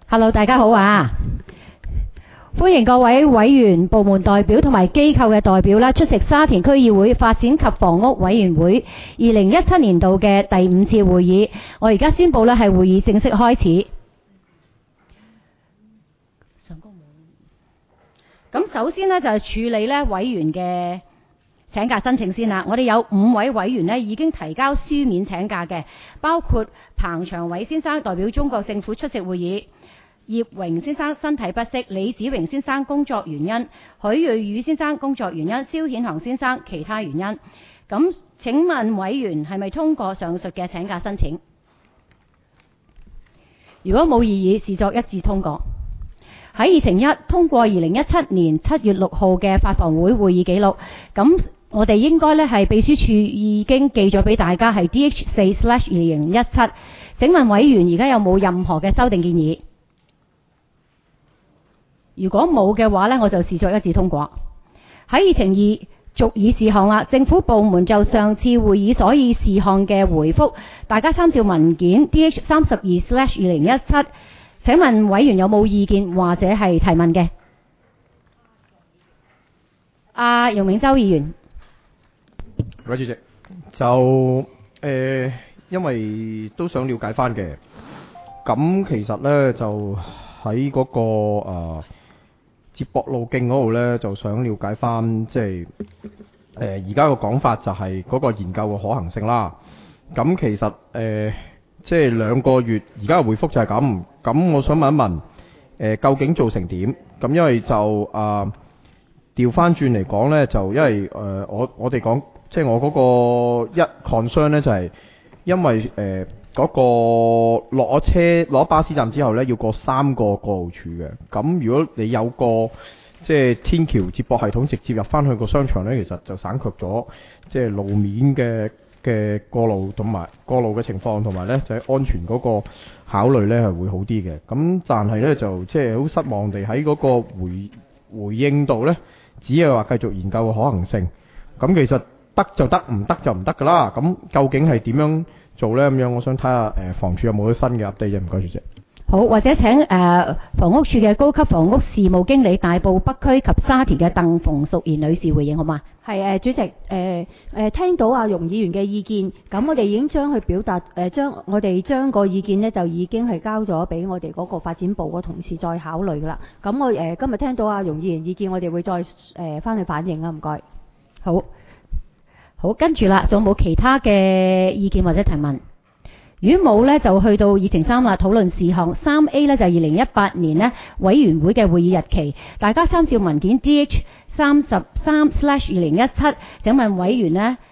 Hello， 大家好啊！歡迎各位委員、部門代表同埋機構嘅代表啦，出席沙田區議會發展及房屋委員會2017年度嘅第5次會議。我而家宣布咧係會議正式開始。咁首先呢，就係處理咧委員嘅請假申請先啦。我哋有5位委員呢已經提交書面請假嘅，包括彭長偉先生代表中國政府出席會議。葉榮先生身體不適，李子榮先生工作原因，許瑞宇先生工作原因，蕭顯航先生其他原因。咁請問委員係咪通過上述嘅請假申請？如果冇異議，視作一致通過。喺議程1通過2017年7月6號嘅法房會會議記錄。咁我哋應該呢係秘書處已經寄咗俾大家係 DH4/2017。請問委員而家有冇任何嘅修訂建議？如果冇嘅話呢，我就視作一致通過。喺議程2續議事項啦，政府部門就上次會議所議事項嘅回覆，大家參照文件 DH32/2017。請問委員有冇意見或者係提問嘅？容永洲議員。 各位主席，就因為都想了解翻嘅，咁其實呢，就喺嗰個接駁路徑嗰度呢，就想了解翻，即係而家個講法就係嗰個研究嘅可行性啦。咁其實即係2個月，而家嘅回覆就係咁。咁我想問一問，究竟做成點？咁因為就調翻轉嚟講呢，就因為我哋講，即係我嗰個一 concern 呢，就係因為嗰個落咗車落巴士站之後呢，要過3個過路處嘅。咁如果你有個即係天橋接駁系統直接入翻去個商場呢，其實就省卻咗即係路面嘅過路同埋過路嘅情況，同埋呢就係安全嗰個考慮呢係會好啲嘅。咁但係呢，就即係好失望地喺嗰個回應度呢，只係話繼續研究嘅可行性。咁其實得就得，唔得就唔得㗎啦。咁究竟係點樣做呢？咁樣我想睇下房署有冇啲新嘅 update 啫。唔該，主席。 好，或者請房屋處嘅高級房屋事務經理大埔北區及沙田嘅鄧馮淑賢女士回應好嗎？ 係主席，聽到阿容議員嘅意見，咁我哋已經將佢表達，我哋將個意見呢就已經係交咗俾我哋嗰個發展部個同事再考慮㗎啦。咁我今日聽到阿容議員意見，我哋會再翻去反映啊。唔該。好，跟住啦，仲有冇其他嘅意見或者提問？如果冇呢，就去到議程3啦，討論事項 3A 呢，就係2018年呢委員會嘅會議日期，大家參照文件 DH33/2017。請問委員呢